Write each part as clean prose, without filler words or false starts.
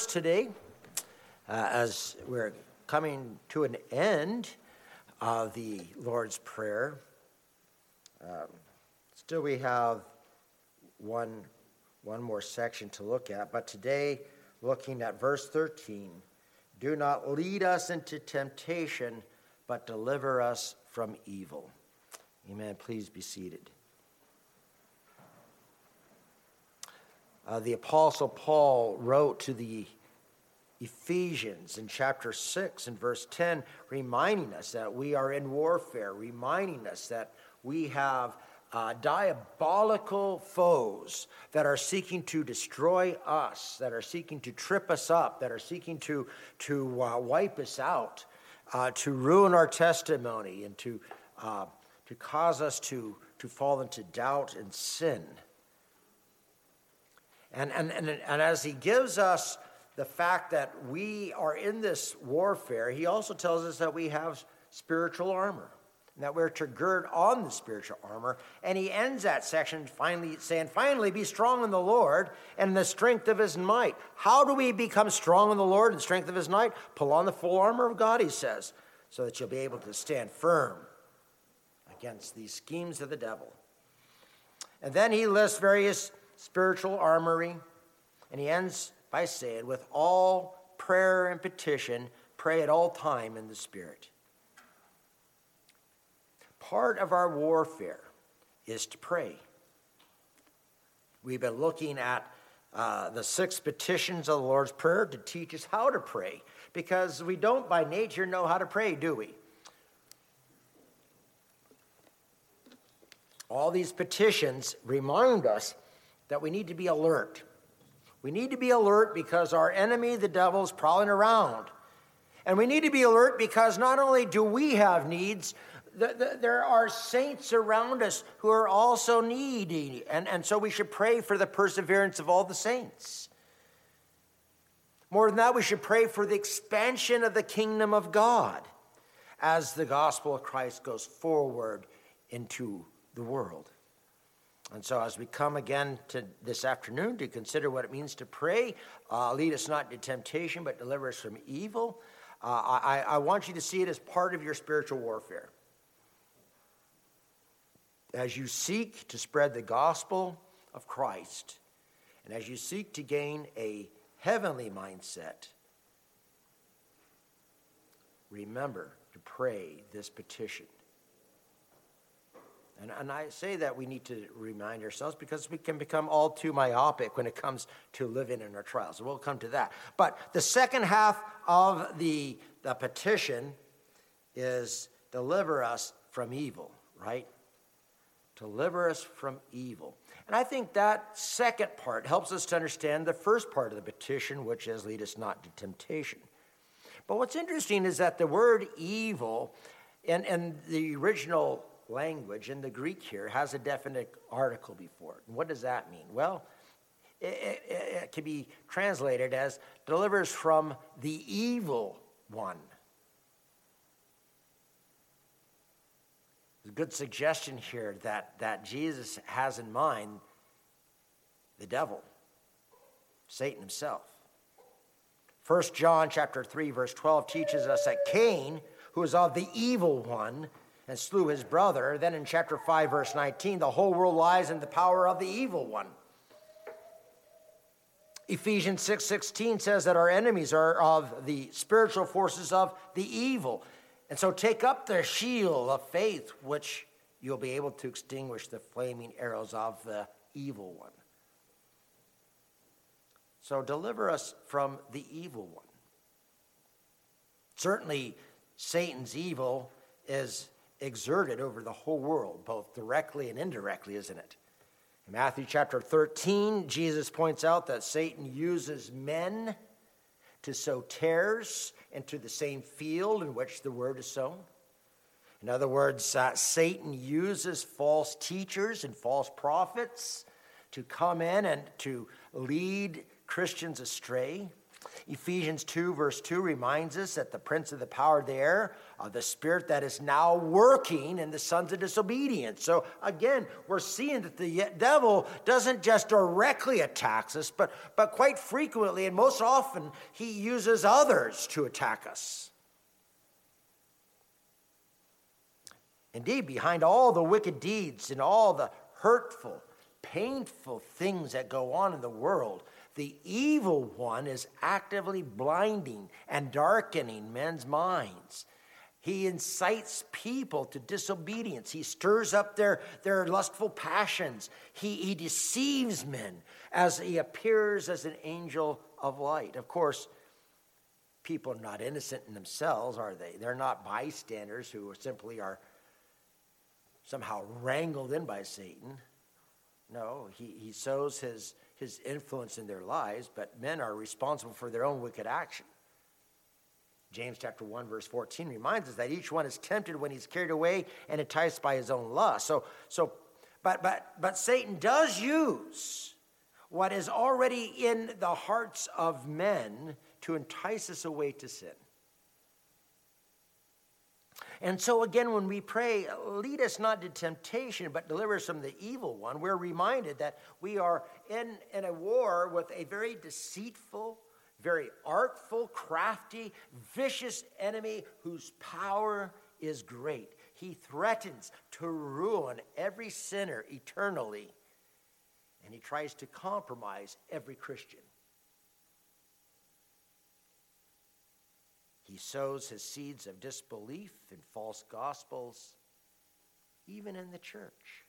today, as we're coming to an end of the Lord's Prayer. Still we have one more section to look at, but today looking at verse 13, do not lead us into temptation, but deliver us from evil. Amen. Please be seated. The Apostle Paul wrote to the Ephesians in chapter 6 and verse 10, reminding us that we are in warfare, reminding us that we have diabolical foes that are seeking to destroy us, that are seeking to trip us up, that are seeking to wipe us out, to ruin our testimony, and to cause us to fall into doubt and sin. And as he gives us the fact that we are in this warfare, he also tells us that we have spiritual armor, and that we're to gird on the spiritual armor. And he ends that section finally, be strong in the Lord and in the strength of his might. How do we become strong in the Lord and the strength of his might? Pull on the full armor of God, he says, so that you'll be able to stand firm against these schemes of the devil. And then he lists various spiritual armory, and he ends by saying, with all prayer and petition, pray at all time in the Spirit. Part of our warfare is to pray. We've been looking at the 6 petitions of the Lord's Prayer to teach us how to pray, because we don't by nature know how to pray, do we? All these petitions remind us that we need to be alert. We need to be alert because our enemy, the devil, is prowling around. And we need to be alert because not only do we have needs, there are saints around us who are also needy. And so we should pray for the perseverance of all the saints. More than that, we should pray for the expansion of the kingdom of God as the gospel of Christ goes forward into the world. And so as we come again to this afternoon to consider what it means to pray, lead us not into temptation, but deliver us from evil, I want you to see it as part of your spiritual warfare. As you seek to spread the gospel of Christ, and as you seek to gain a heavenly mindset, remember to pray this petition. And I say that we need to remind ourselves because we can become all too myopic when it comes to living in our trials. So we'll come to that. But the second half of the petition is deliver us from evil, right? Deliver us from evil. And I think that second part helps us to understand the first part of the petition, which is lead us not to temptation. But what's interesting is that the word evil in the original language in the Greek here has a definite article before it. And what does that mean? Well, it can be translated as delivers from the evil one. There's a good suggestion here that Jesus has in mind the devil, Satan himself. 1 John chapter 3, verse 12 teaches us that Cain, who is of the evil one, and slew his brother. Then in chapter 5, verse 19, the whole world lies in the power of the evil one. Ephesians 6:16 says that our enemies are of the spiritual forces of the evil. And so take up the shield of faith, which you'll be able to extinguish the flaming arrows of the evil one. So deliver us from the evil one. Certainly, Satan's evil is exerted over the whole world, both directly and indirectly, isn't it? In Matthew chapter 13, Jesus points out that Satan uses men to sow tares into the same field in which the word is sown. In other words, Satan uses false teachers and false prophets to come in and to lead Christians astray. Ephesians 2, verse 2 reminds us that the prince of the power of the air, the spirit that is now working in the sons of disobedience. So again, we're seeing that the devil doesn't just directly attack us, but quite frequently and most often he uses others to attack us. Indeed, behind all the wicked deeds and all the hurtful, painful things that go on in the world, the evil one is actively blinding and darkening men's minds. He incites people to disobedience. He stirs up their lustful passions. He deceives men as he appears as an angel of light. Of course, people are not innocent in themselves, are they? They're not bystanders who simply are somehow wrangled in by Satan. No, he sows his influence in their lives, but men are responsible for their own wicked action. James chapter 1, verse 14 reminds us that each one is tempted when he's carried away and enticed by his own lust. But Satan does use what is already in the hearts of men to entice us away to sin. And so again, when we pray, lead us not to temptation, but deliver us from the evil one, we're reminded that we are in a war with a very deceitful, very artful, crafty, vicious enemy whose power is great. He threatens to ruin every sinner eternally, and he tries to compromise every Christian. He sows his seeds of disbelief and false gospels, even in the church.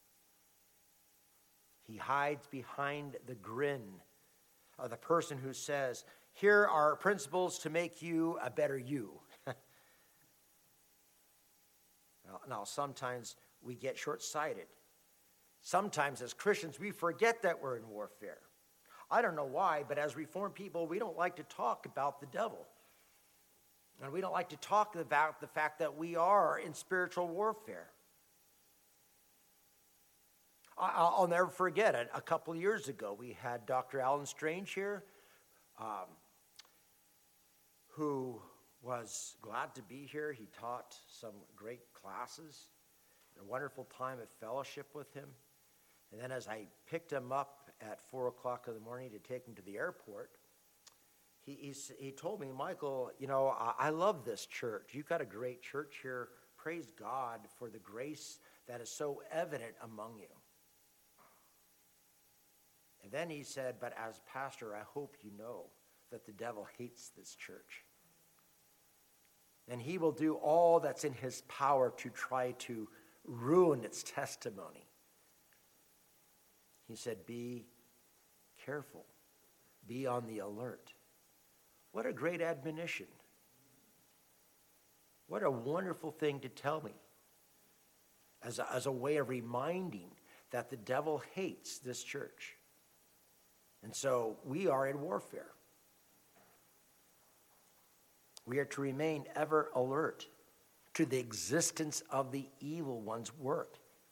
He hides behind the grin of the person who says, here are principles to make you a better you. Now, sometimes we get short-sighted. Sometimes as Christians, we forget that we're in warfare. I don't know why, but as Reformed people, we don't like to talk about the devil. And we don't like to talk about the fact that we are in spiritual warfare. I'll never forget it. A couple of years ago, we had Dr. Alan Strange here, who was glad to be here. He taught some great classes, a wonderful time of fellowship with him. And then as I picked him up at 4 o'clock in the morning to take him to the airport, he told me, Michael, I love this church. You've got a great church here. Praise God for the grace that is so evident among you. And then he said, but as pastor, I hope you know that the devil hates this church. And he will do all that's in his power to try to ruin its testimony. He said, be careful. Be on the alert. What a great admonition. What a wonderful thing to tell me as a way of reminding that the devil hates this church. And so we are in warfare. We are to remain ever alert to the existence of the evil one's work.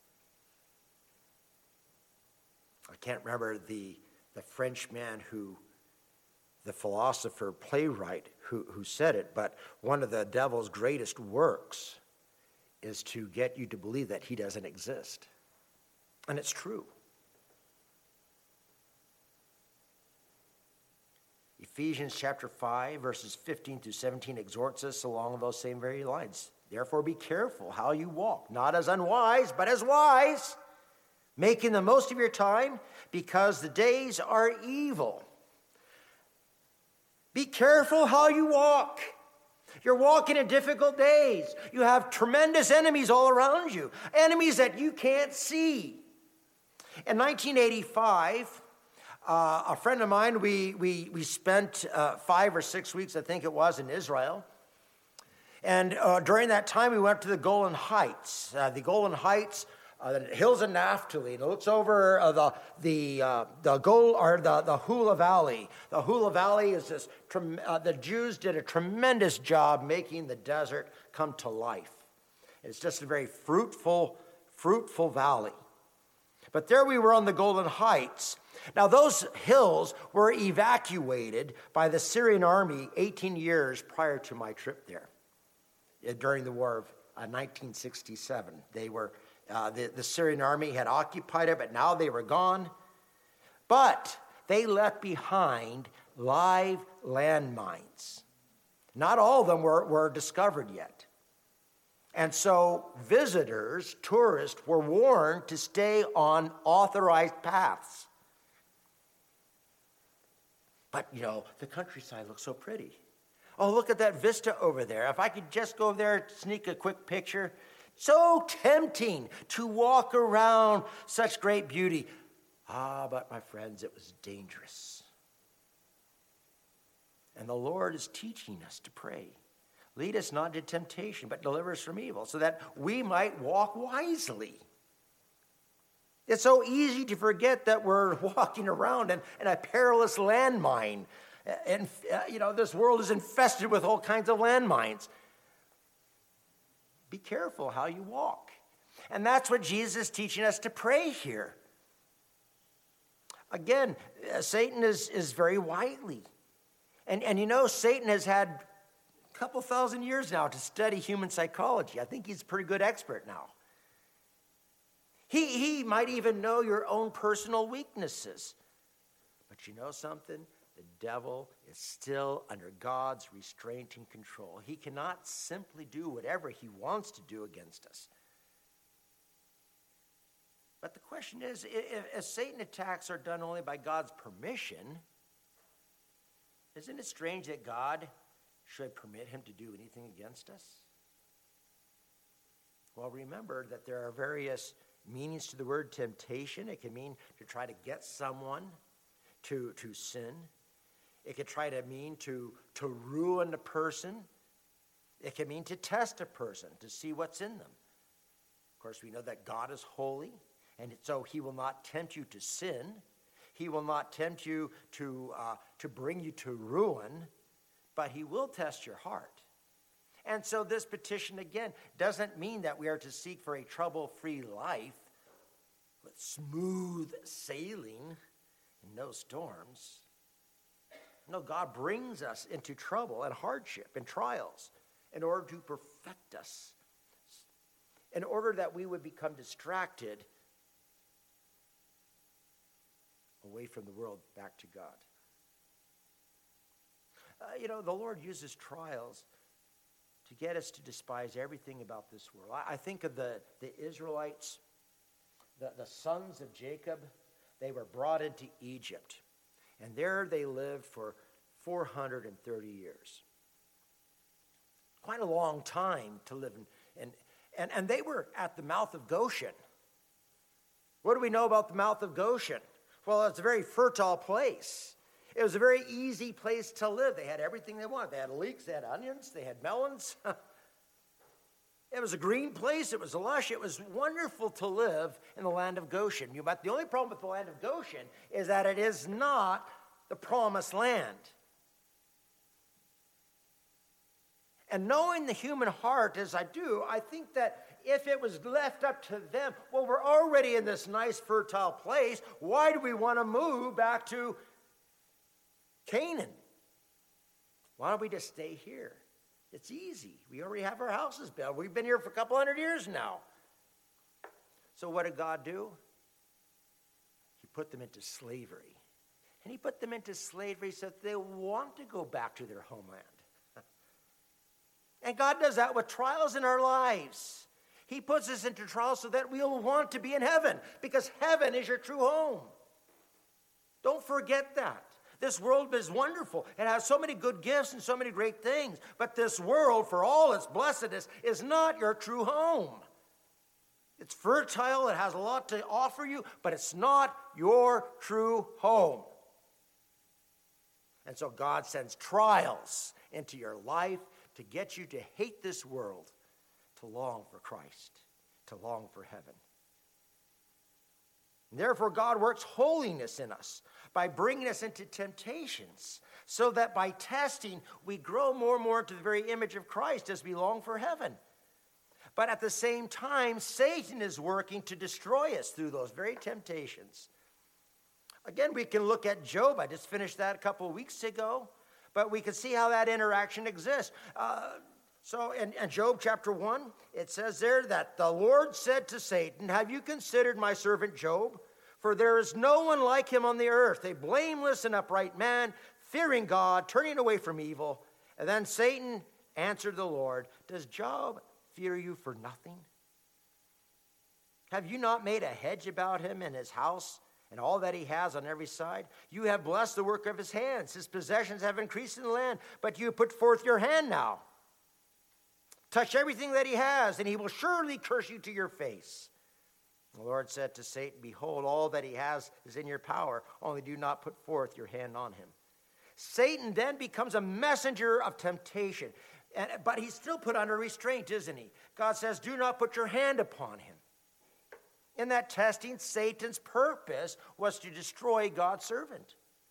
I can't remember the French man the philosopher, playwright who said it, but one of the devil's greatest works is to get you to believe that he doesn't exist. And it's true. Ephesians chapter 5, verses 15 through 17 exhorts us along those same very lines. Therefore be careful how you walk, not as unwise, but as wise, making the most of your time, because the days are evil. Be careful how you walk. You're walking in difficult days. You have tremendous enemies all around you, enemies that you can't see. In 1985, a friend of mine, we spent 5 or 6 weeks, I think it was, in Israel. And during that time, we went to the Golan Heights. The Golan Heights, the hills of Naphtali, and it looks over the Hula Valley. The Hula Valley is this. The Jews did a tremendous job making the desert come to life. It's just a very fruitful valley. But there we were on the Golan Heights, Now, those hills were evacuated by the Syrian army 18 years prior to my trip there, during the War of 1967. They were, the Syrian army had occupied it, but now they were gone. But they left behind live landmines. Not all of them were discovered yet. And so visitors, tourists, were warned to stay on authorized paths. But, the countryside looks so pretty. Oh, look at that vista over there. If I could just go there, sneak a quick picture. So tempting to walk around such great beauty. But my friends, it was dangerous. And the Lord is teaching us to pray. Lead us not into temptation, but deliver us from evil, so that we might walk wisely. It's so easy to forget that we're walking around in a perilous landmine. And, this world is infested with all kinds of landmines. Be careful how you walk. And that's what Jesus is teaching us to pray here. Again, Satan is very wily. And Satan has had a couple thousand years now to study human psychology. I think he's a pretty good expert now. He might even know your own personal weaknesses. But you know something? The devil is still under God's restraint and control. He cannot simply do whatever he wants to do against us. But the question is, if Satan attacks are done only by God's permission, isn't it strange that God should permit him to do anything against us? Well, remember that there are various meanings to the word temptation. It can mean to try to get someone to sin. It could try to mean to ruin a person. It can mean to test a person, to see what's in them. Of course, we know that God is holy, and so he will not tempt you to sin. He will not tempt you to bring you to ruin, but he will test your heart. And so this petition, again, doesn't mean that we are to seek for a trouble-free life with smooth sailing and no storms. No, God brings us into trouble and hardship and trials in order to perfect us, in order that we would become distracted away from the world back to God. The Lord uses trials to get us to despise everything about this world. I think of the Israelites, the sons of Jacob. They were brought into Egypt, and there they lived for 430 years. Quite a long time to live in. And they were at the mouth of Goshen. What do we know about the mouth of Goshen? Well, it's a very fertile place. It was a very easy place to live. They had everything they wanted. They had leeks, they had onions, they had melons. It was a green place. It was lush. It was wonderful to live in the land of Goshen. But the only problem with the land of Goshen is that it is not the promised land. And knowing the human heart as I do, I think that if it was left up to them, well, we're already in this nice fertile place. Why do we want to move back to Canaan? Why don't we just stay here? It's easy. We already have our houses built. We've been here for a couple hundred years now. So what did God do? He put them into slavery. And he put them into slavery so that they want to go back to their homeland. And God does that with trials in our lives. He puts us into trials so that we'll want to be in heaven, because heaven is your true home. Don't forget that. This world is wonderful. It has so many good gifts and so many great things. But this world, for all its blessedness, is not your true home. It's fertile. It has a lot to offer you, but it's not your true home. And so God sends trials into your life to get you to hate this world, to long for Christ, to long for heaven. And therefore, God works holiness in us by bringing us into temptations, so that by testing, we grow more and more into the very image of Christ as we long for heaven. But at the same time, Satan is working to destroy us through those very temptations. Again, we can look at Job. I just finished that a couple of weeks ago. But we can see how that interaction exists. So in Job chapter 1, it says there that the Lord said to Satan, have you considered my servant Job? For there is no one like him on the earth, a blameless and upright man, fearing God, turning away from evil. And then Satan answered the Lord, does Job fear you for nothing? Have you not made a hedge about him and his house and all that he has on every side? You have blessed the work of his hands. His possessions have increased in the land, but you put forth your hand now. Touch everything that he has, and he will surely curse you to your face. The Lord said to Satan, behold, all that he has is in your power, only do not put forth your hand on him. Satan then becomes a messenger of temptation, but he's still put under restraint, isn't he? God says, do not put your hand upon him. In that testing, Satan's purpose was to destroy God's servant.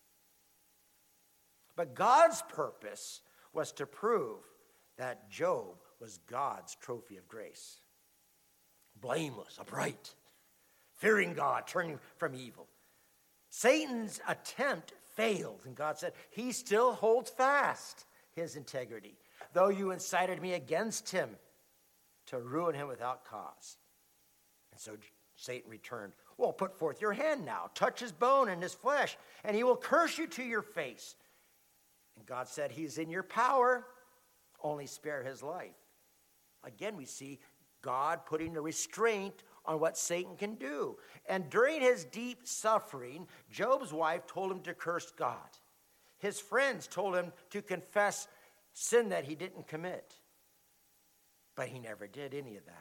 But God's purpose was to prove that Job was God's trophy of grace. Blameless, upright, fearing God, turning from evil. Satan's attempt failed, and God said, he still holds fast his integrity, though you incited me against him to ruin him without cause. And so Satan returned, well, put forth your hand now, touch his bone and his flesh, and he will curse you to your face. And God said, he's in your power, only spare his life. Again, we see God putting a restraint on what Satan can do. And during his deep suffering, Job's wife told him to curse God. His friends told him to confess sin that he didn't commit. But he never did any of that.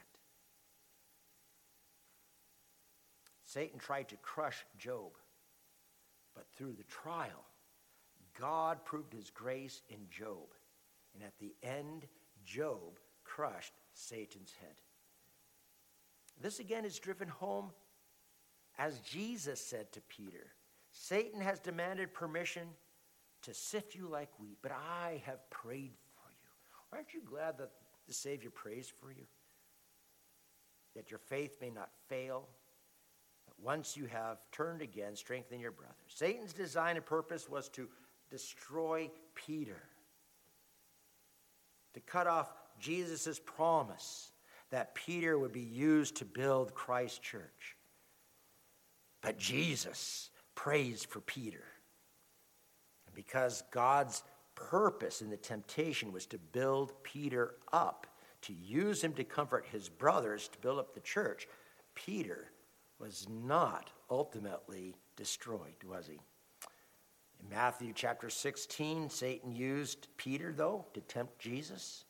Satan tried to crush Job, but through the trial, God proved his grace in Job. And at the end, Job crushed Satan's head. This again is driven home as Jesus said to Peter, Satan has demanded permission to sift you like wheat, but I have prayed for you. Aren't you glad that the Savior prays for you? That your faith may not fail. Once you have turned again, strengthen your brothers. Satan's design and purpose was to destroy Peter, to cut off Jesus' promise that Peter would be used to build Christ's church. But Jesus prays for Peter. And because God's purpose in the temptation was to build Peter up, to use him to comfort his brothers, to build up the church, Peter was not ultimately destroyed, was he? In Matthew chapter 16, Satan used Peter, though, to tempt Jesus.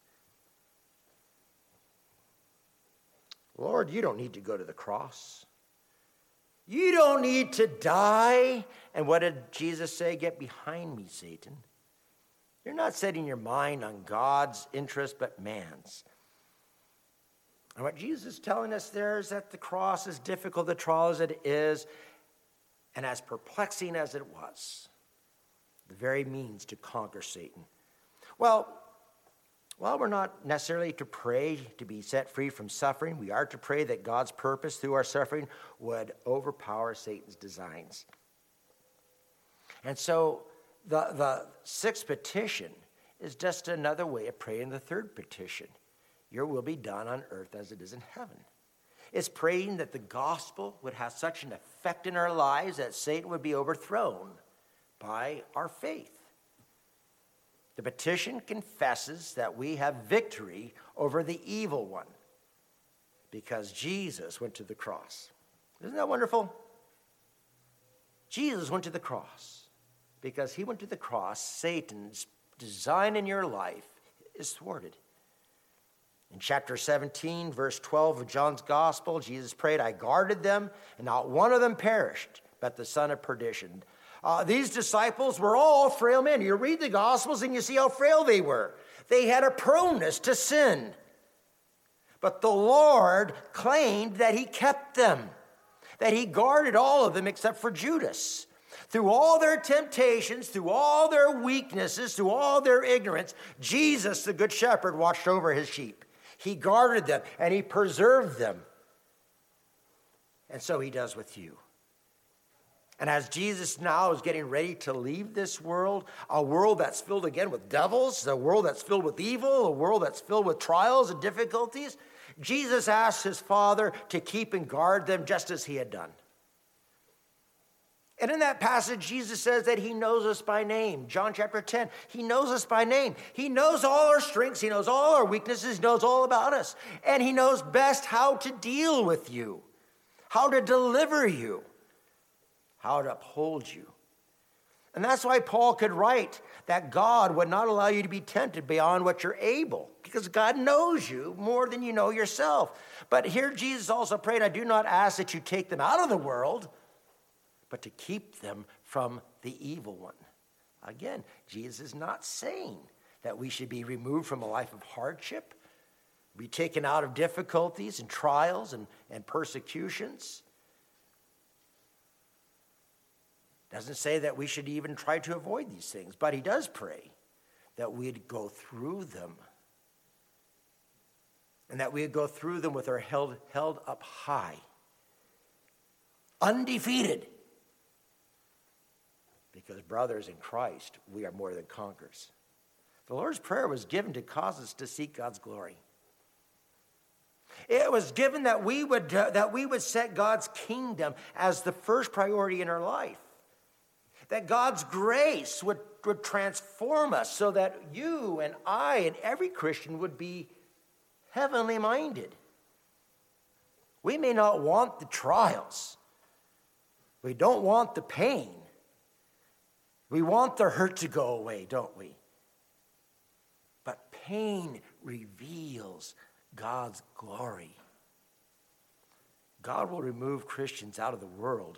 Lord, you don't need to go to the cross. You don't need to die. And what did Jesus say? Get behind me, Satan. You're not setting your mind on God's interest, but man's. And what Jesus is telling us there is that the cross, as difficult a trial as it is, and as perplexing as it was, the very means to conquer Satan. Well, while we're not necessarily to pray to be set free from suffering, we are to pray that God's purpose through our suffering would overpower Satan's designs. And so the sixth petition is just another way of praying the third petition. Your will be done on earth as it is in heaven. It's praying that the gospel would have such an effect in our lives that Satan would be overthrown by our faith. The petition confesses that we have victory over the evil one because Jesus went to the cross. Isn't that wonderful? Jesus went to the cross. Because he went to the cross, Satan's design in your life is thwarted. In chapter 17, verse 12 of John's gospel, Jesus prayed, I guarded them, and not one of them perished, but the son of perdition. These disciples were all frail men. You read the Gospels and you see how frail they were. They had a proneness to sin. But the Lord claimed that he kept them, that he guarded all of them except for Judas. Through all their temptations, through all their weaknesses, through all their ignorance, Jesus, the good shepherd, watched over his sheep. He guarded them and he preserved them. And so he does with you. And as Jesus now is getting ready to leave this world, a world that's filled again with devils, a world that's filled with evil, a world that's filled with trials and difficulties, Jesus asks his Father to keep and guard them just as he had done. And in that passage, Jesus says that he knows us by name. John chapter 10, he knows us by name. He knows all our strengths. He knows all our weaknesses. He knows all about us. And he knows best how to deal with you, how to deliver you, how to uphold you. And that's why Paul could write that God would not allow you to be tempted beyond what you're able, because God knows you more than you know yourself. But here Jesus also prayed, I do not ask that you take them out of the world, but to keep them from the evil one. Again, Jesus is not saying that we should be removed from a life of hardship, be taken out of difficulties and trials and persecutions. Doesn't say that we should even try to avoid these things, but he does pray that we'd go through them, and that we'd go through them with our held up high, undefeated. Because, brothers in Christ, we are more than conquerors. The Lord's Prayer was given to cause us to seek God's glory. It was given that we would set God's kingdom as the first priority in our life. That God's grace would transform us so that you and I and every Christian would be heavenly minded. We may not want the trials. We don't want the pain. We want the hurt to go away, don't we? But pain reveals God's glory. God will remove Christians out of the world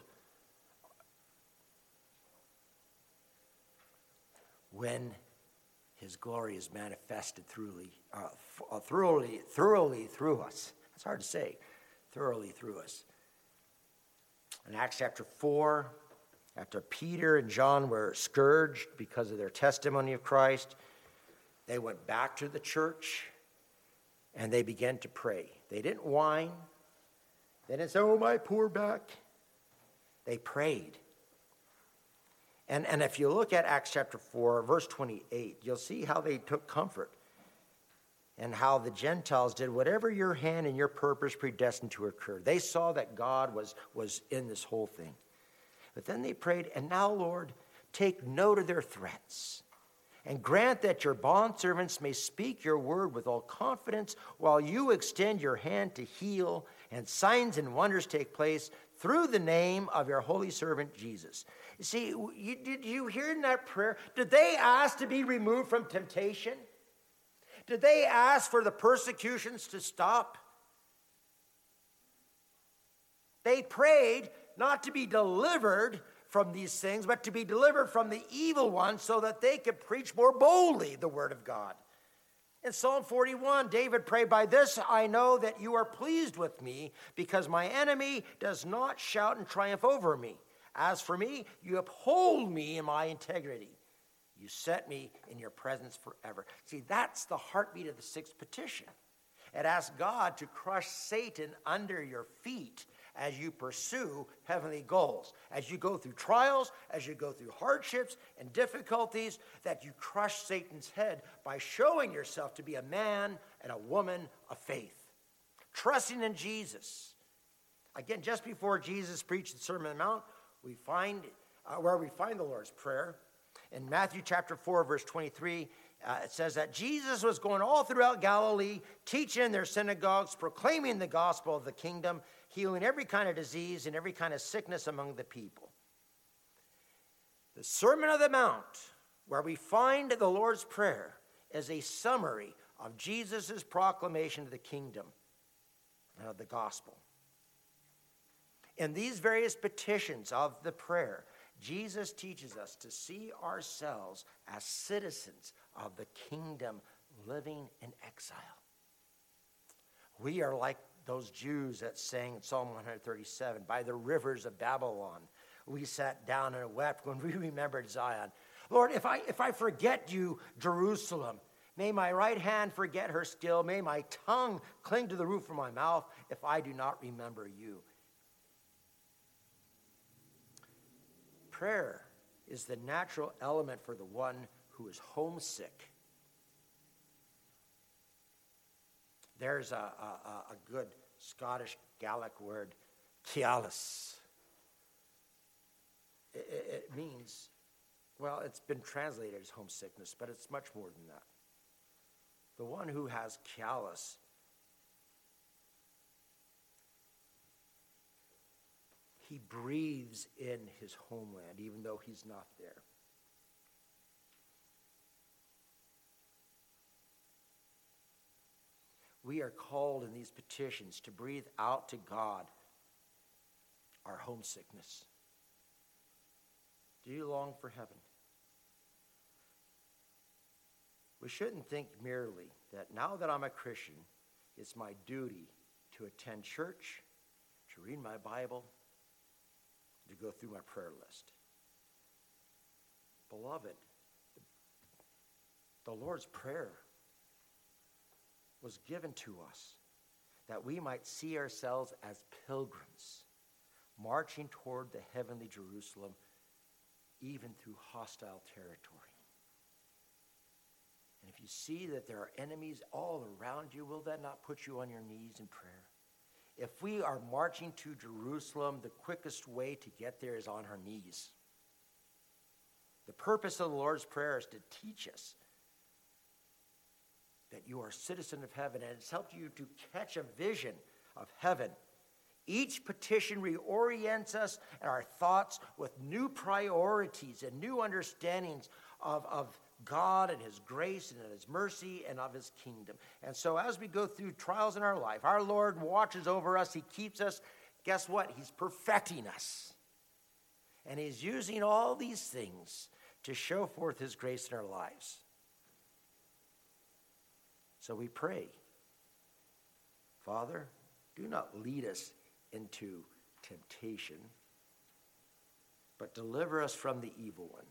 when his glory is manifested thoroughly through us. It's hard to say, thoroughly through us. In Acts chapter 4, after Peter and John were scourged because of their testimony of Christ, they went back to the church and they began to pray. They didn't whine. They didn't say, oh, my poor back. They prayed. And if you look at Acts chapter 4, verse 28, you'll see how they took comfort and how the Gentiles did whatever your hand and your purpose predestined to occur. They saw that God was in this whole thing. But then they prayed, and now, Lord, take note of their threats and grant that your bondservants may speak your word with all confidence while you extend your hand to heal and signs and wonders take place through the name of your holy servant Jesus. You see, did you hear in that prayer? Did they ask to be removed from temptation? Did they ask for the persecutions to stop? They prayed not to be delivered from these things, but to be delivered from the evil one so that they could preach more boldly the word of God. In Psalm 41, David prayed, by this I know that you are pleased with me, because my enemy does not shout and triumph over me. As for me, you uphold me in my integrity. You set me in your presence forever. See, that's the heartbeat of the sixth petition. It asks God to crush Satan under your feet as you pursue heavenly goals, as you go through trials, as you go through hardships and difficulties, that you crush Satan's head by showing yourself to be a man and a woman of faith, trusting in Jesus. Again, just before Jesus preached the Sermon on the Mount, we find where we find the Lord's Prayer. In Matthew chapter 4, verse 23, it says that Jesus was going all throughout Galilee, teaching in their synagogues, proclaiming the gospel of the kingdom, healing every kind of disease and every kind of sickness among the people. The Sermon on the Mount, where we find the Lord's Prayer, is a summary of Jesus' proclamation of the kingdom and of the gospel. In these various petitions of the prayer, Jesus teaches us to see ourselves as citizens of the kingdom living in exile. We are like those Jews that sang in Psalm 137, by the rivers of Babylon, we sat down and wept when we remembered Zion. Lord, if I forget you, Jerusalem, may my right hand forget her still. May my tongue cling to the roof of my mouth if I do not remember you. Prayer is the natural element for the one who is homesick. There's a good Scottish Gaelic word, cialis. It means, well, it's been translated as homesickness, but it's much more than that. The one who has cialis, he breathes in his homeland, even though he's not there. We are called in these petitions to breathe out to God our homesickness. Do you long for heaven? We shouldn't think merely that now that I'm a Christian, it's my duty to attend church, to read my Bible, to go through my prayer list. Beloved, the Lord's Prayer was given to us that we might see ourselves as pilgrims marching toward the heavenly Jerusalem, even through hostile territory. And if you see that there are enemies all around you, will that not put you on your knees in prayer? If we are marching to Jerusalem, the quickest way to get there is on our knees. The purpose of the Lord's Prayer is to teach us that you are a citizen of heaven, and it's helped you to catch a vision of heaven. Each petition reorients us and our thoughts with new priorities and new understandings of God and his grace and his mercy and of his kingdom. And so as we go through trials in our life, our Lord watches over us. He keeps us. Guess what? He's perfecting us. And he's using all these things to show forth his grace in our lives. So we pray, Father, do not lead us into temptation, but deliver us from the evil one.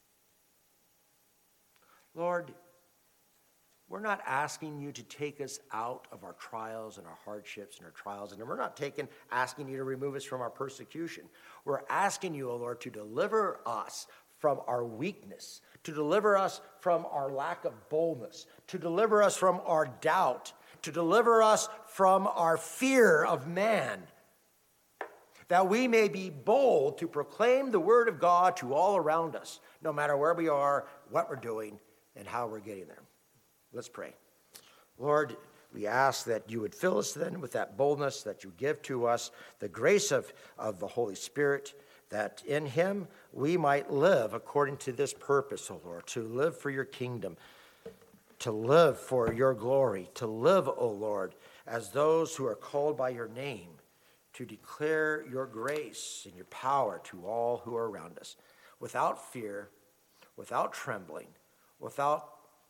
Lord, we're not asking you to take us out of our trials and our hardships and our trials, and we're not asking you to remove us from our persecution. We're asking you, O Lord, to deliver us from our weakness, to deliver us from our lack of boldness, to deliver us from our doubt, to deliver us from our fear of man, that we may be bold to proclaim the word of God to all around us, no matter where we are, what we're doing, and how we're getting there. Let's pray. Lord, we ask that you would fill us then with that boldness, that you give to us the grace of the Holy Spirit, that in him we might live according to this purpose, O Lord, to live for your kingdom, to live for your glory, to live, O Lord, as those who are called by your name, to declare your grace and your power to all who are around us, without fear, without trembling, without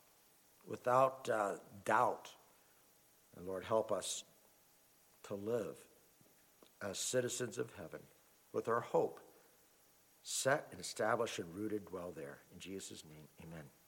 doubt. And Lord, help us to live as citizens of heaven with our hope set and established and rooted well there. In Jesus' name, amen.